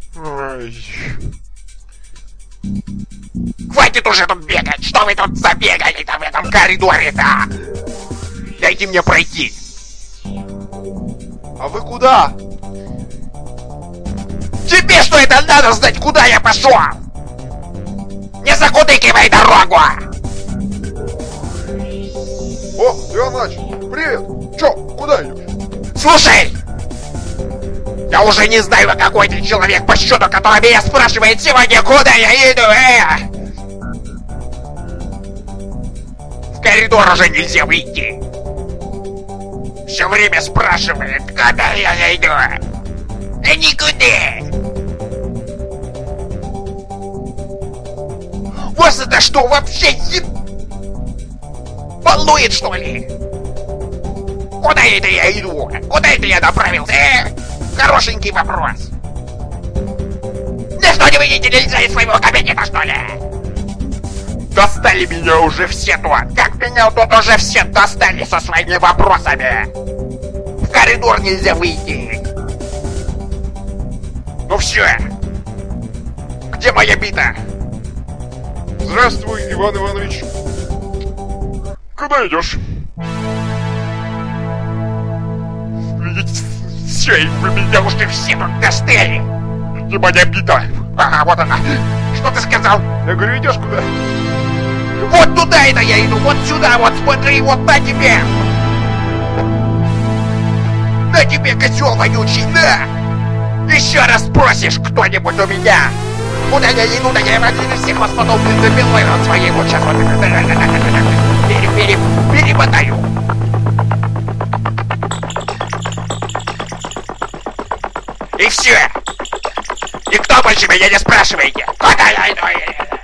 Ой. Хватит уже тут бегать! Что вы тут забегали-то в этом коридоре-то? Дайте мне пройти! А вы куда? Тебе что это надо знать, куда я пошел? Не закудыкивай дорогу! О, Ионач, привет! Чё, куда идешь? Слушай! Я уже не знаю, какой ты человек по счету, который меня спрашивает сегодня, куда я иду, В коридор уже нельзя выйти. Все время спрашивает, куда я иду. Да никуда. Вас это что, вообще волнует, что ли? Куда это я иду? Куда это я направился, Хорошенький вопрос. Да что не выйдете нельзя из своего кабинета, что ли? Достали меня уже все тут. Как меня тут уже все достали со своими вопросами. В коридор нельзя выйти. Ну все. Где моя бита? Здравствуй, Иван Иванович. Куда идешь? Все, вы меня уже все тут достали. Где моя бита? Ага, вот она. Что ты сказал? Я говорю, идешь куда? Вот туда это я иду, вот сюда, вот смотри, вот на тебе! На тебе, козел вонючий, на! Еще раз спросишь кто-нибудь у меня, куда я иду, да я один из всех вас потом забилой от своей вот сейчас вот перемотаю. И все! Никто больше меня не спрашивайте, куда я иду!